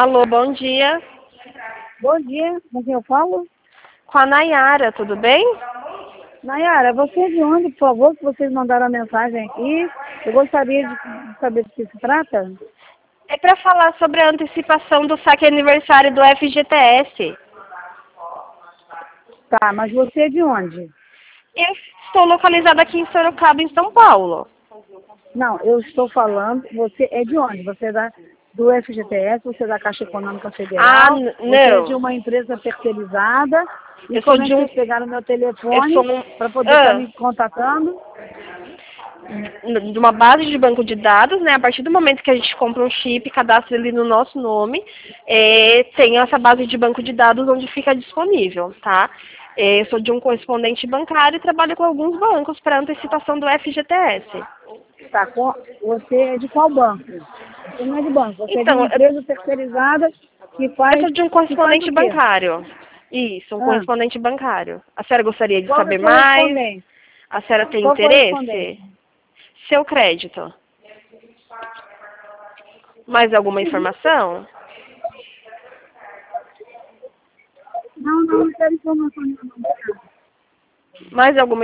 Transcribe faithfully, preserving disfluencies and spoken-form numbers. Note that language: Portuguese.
Alô, bom dia. Bom dia, com quem eu falo? Com a Nayara, tudo bem? Nayara, você é de onde, por favor, que vocês mandaram a mensagem aqui? Eu gostaria de saber do que se trata. É para falar sobre a antecipação do saque aniversário do F G T S. Tá, mas você é de onde? Eu estou localizada aqui em Sorocaba, em São Paulo. Não, eu estou falando, você é de onde? Você é da, do F G T S, você é da Caixa Econômica Ah, Federal, n- você é de não. uma empresa terceirizada, e Eu sou como é de que um... vocês pegaram meu Eu sou telefone um... para poder estar Ah, me contatando? de uma base de banco de dados, né? A partir do momento que a gente compra um chip, cadastra ele no nosso nome, é, tem essa base de banco de dados onde fica disponível, tá? É, eu sou de um correspondente bancário e trabalho com alguns bancos para antecipação do F G T S. Tá, com- você é de qual banco? Você não é de banco, você é de Então, uma eu, empresa terceirizada que eu faz, sou de um que faz correspondente o quê? bancário. Isso, um Ah, correspondente bancário. A senhora gostaria de qual que é a saber mais? correspondência? A senhora tem Qual interesse? correspondência? Seu crédito. Mais alguma informação? Não, não, não quero informação nenhuma. Mais alguma